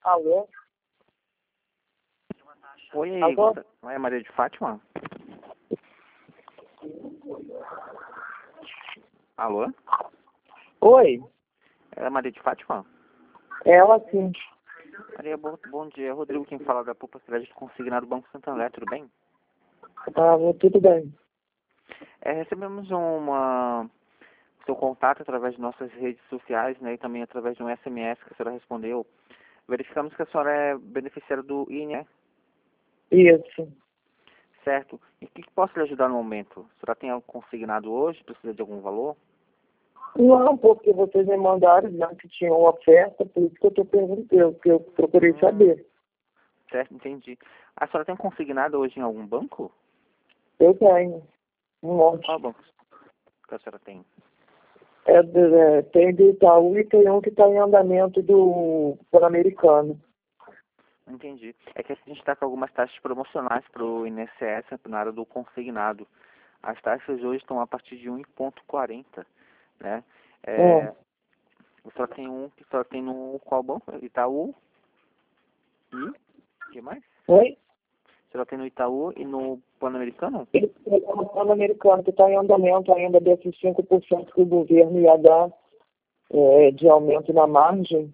Alô? Oi, Alô? é Maria de Fátima? Alô? Oi? É Maria de Fátima? Ela sim. Maria, bom dia. Rodrigo, quem fala da Poupa Crédito Consignado Banco Santander, tudo bem? Ah, tudo bem. Recebemos seu contato através de nossas redes sociais, né, e também através de um SMS que a senhora respondeu. Verificamos que a senhora é beneficiária do INE, Isso. certo? E o que posso lhe ajudar no momento? A senhora tem algo consignado hoje? Precisa de algum valor? Não, porque vocês me mandaram dizendo que tinha uma oferta, por isso que eu estou perguntando, que eu procurei saber. Certo, entendi. A senhora tem consignado hoje em algum banco? Eu tenho um monte. Qual banco que a senhora tem? Tem do Itaú e tem um que está em andamento do Pan-Americano. Entendi. É que a gente está com algumas taxas promocionais para o INSS na área do consignado. As taxas hoje estão a partir de 1,40, né? Só tem no qual banco? Itaú e o que mais? Oi? Só tem no Itaú e no Pan-Americano? Ele é um Pan-Americano que está em andamento ainda desses 5% que o governo ia dar de aumento na margem.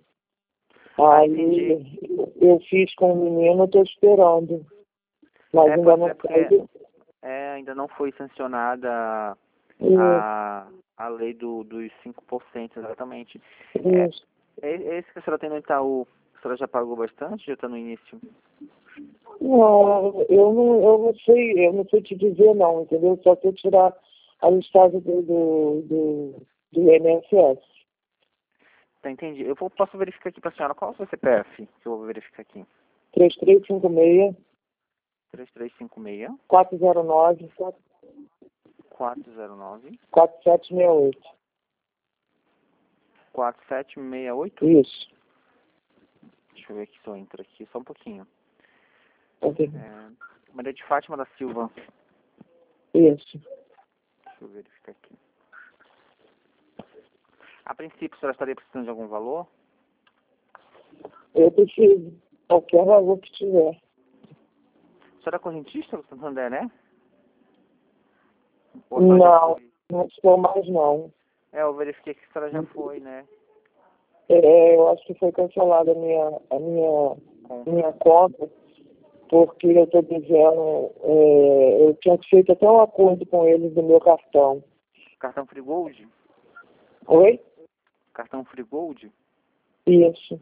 Aí eu fiz com o menino, estou esperando. Mas ainda não foi. Ainda não foi sancionada a lei dos 5%, exatamente. Isso. Esse que a senhora tem no Itaú, a senhora já pagou bastante? Já está no início? Não, eu não sei te dizer não, entendeu? Só se eu tirar a listagem do INSS. Tá, entendi. Posso verificar aqui para a senhora qual é o seu CPF? Que eu vou verificar aqui. 3356 3356 409 409 4768. 4768. Isso. Deixa eu ver aqui se eu entro aqui, só um pouquinho. Ok. Maria de Fátima da Silva. Isso. Deixa eu verificar aqui. A princípio, a senhora estaria precisando de algum valor? Eu preciso. Qualquer valor que tiver. A senhora é correntista do Santander, né? Não, não estou mais não. Eu verifiquei que a senhora já foi, né? Eu acho que foi cancelada a minha conta, porque eu estou dizendo, eu tinha feito até um acordo com eles do meu cartão. Cartão Free Gold? Oi? Cartão Free Gold? Isso.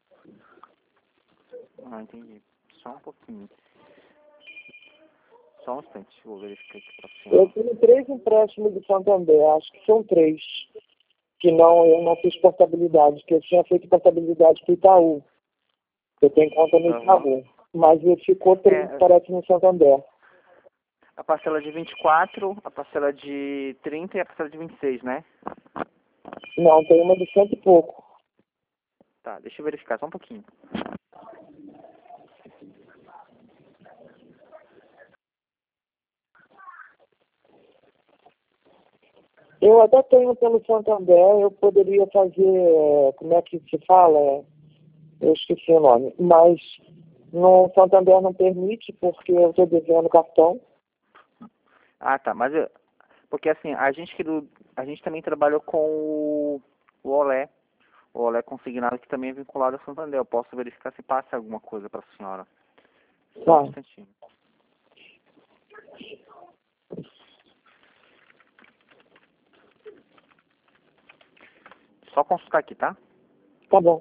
Ah, entendi. Só um pouquinho. Só um instante, vou verificar aqui para a senhora. Eu tenho 3 empréstimos do Santander, acho que são 3, que eu não fiz portabilidade, que eu tinha feito portabilidade para o Itaú. Eu tenho conta no Itaú, mas ficou 3, parece, no Santander. A parcela de 24, a parcela de 30 e a parcela de 26, né? Não, tem uma de 100 e pouco. Tá, deixa eu verificar só um pouquinho. Eu até tenho pelo Santander, eu poderia fazer, como é que se fala? Eu esqueci o nome. Mas no Santander não permite, porque eu estou devendo cartão. Ah, tá, mas porque assim, a gente também trabalhou com o Olé. O Olé consignado que também é vinculado ao Santander. Eu posso verificar se passa alguma coisa para a senhora. Só um instantinho. Só consultar aqui, tá? Tá bom.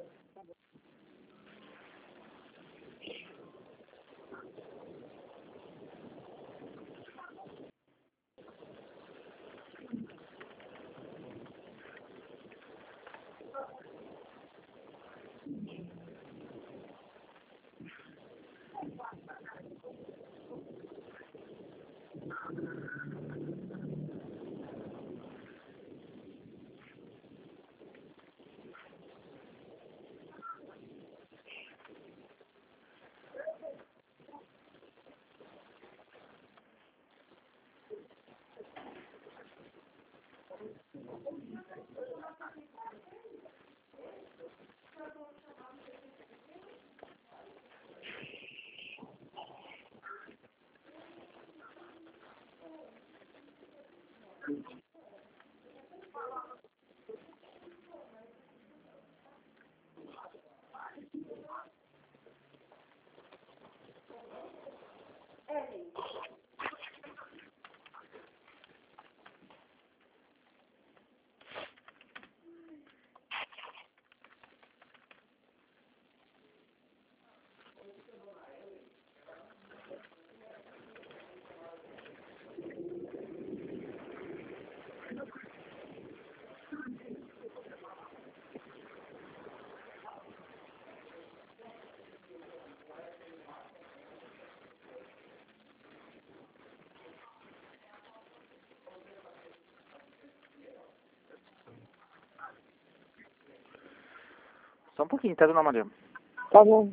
Só um pouquinho, tá, dona Maria? Tá bom.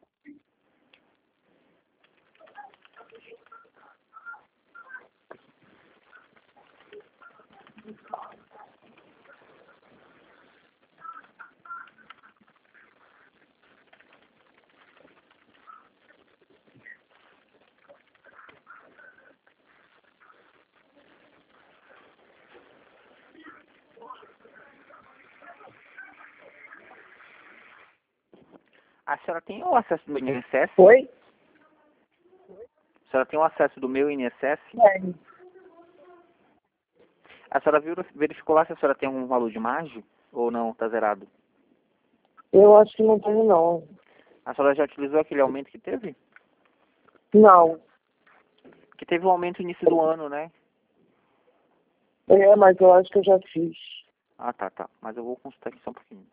A senhora tem o acesso do meu INSS? Oi? A senhora tem o acesso do meu INSS? Tem. A senhora verificou lá se a senhora tem algum valor de margem? Ou não, tá zerado? Eu acho que não tenho, não. A senhora já utilizou aquele aumento que teve? Não. Que teve um aumento no início do ano, né? É, mas eu acho que eu já fiz. Ah, tá. Mas eu vou consultar aqui só um pouquinho.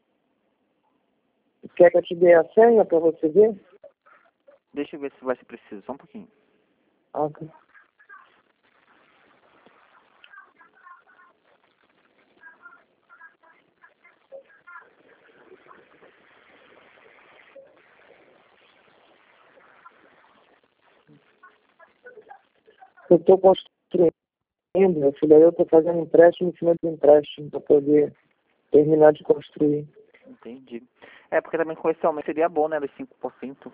Quer que eu te dê a senha para você ver? Deixa eu ver se vai ser preciso, só um pouquinho. Ok. Eu estou construindo, meu filho, aí eu estou fazendo empréstimo em cima de empréstimo para poder terminar de construir. Entendi. É, porque também com esse aumento seria bom, né, dos 5%.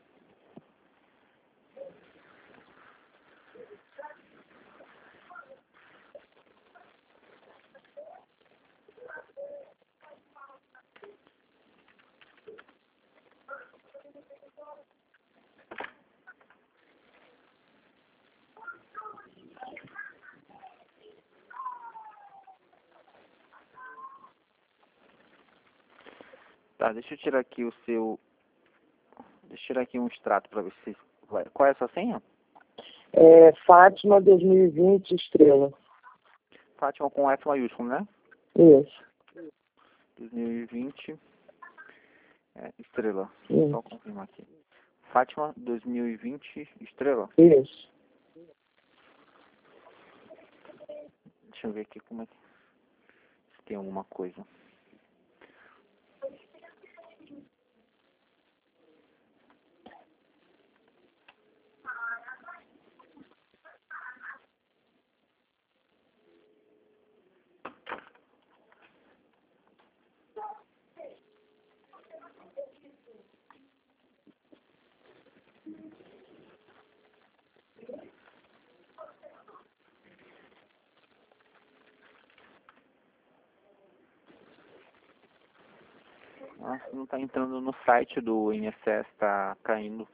Tá, deixa eu tirar aqui o seu... Deixa eu tirar aqui um extrato para ver se vai. Qual é a sua senha? É Fátima 2020 estrela. Fátima com F maiúsculo, né? Isso. 2020, estrela. Isso. Só confirmar aqui. Fátima 2020, estrela. Isso. Deixa eu ver aqui como é que... Se tem alguma coisa. Nossa, não tá entrando no site do INSS, tá caindo.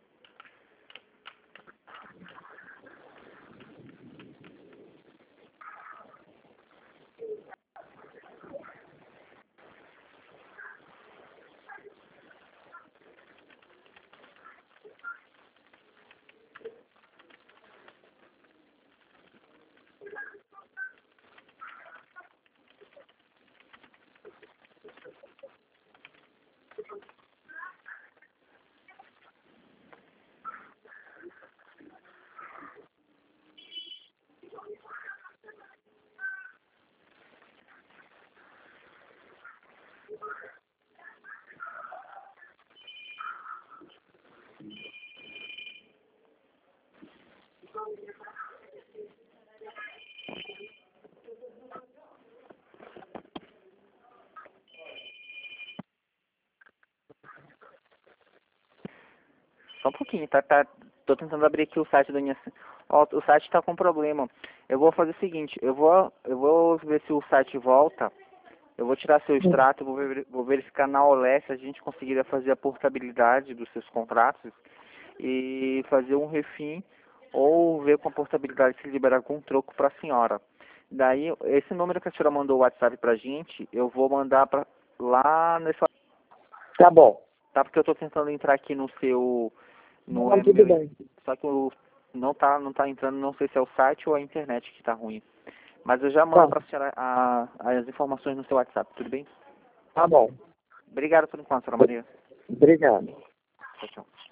Só um pouquinho, tô tentando abrir aqui o site do INSS. Ó, o site tá com problema. Eu vou fazer o seguinte, eu vou ver se o site volta. Eu vou tirar seu extrato, vou verificar na OLE se a gente conseguiria fazer a portabilidade dos seus contratos e fazer um refim ou ver com a portabilidade se liberar algum troco para a senhora. Daí, esse número que a senhora mandou o WhatsApp pra gente, eu vou mandar lá nesse... Tá bom. Tá, porque eu tô tentando entrar aqui no seu... No Não, tudo bem. só que não tá entrando, não sei se é o site ou a internet que tá ruim. Mas eu já mando Tá. pra senhora as informações no seu WhatsApp, tudo bem? Tá bom. Obrigado por enquanto, senhora Maria. Obrigado. Tchau, tchau.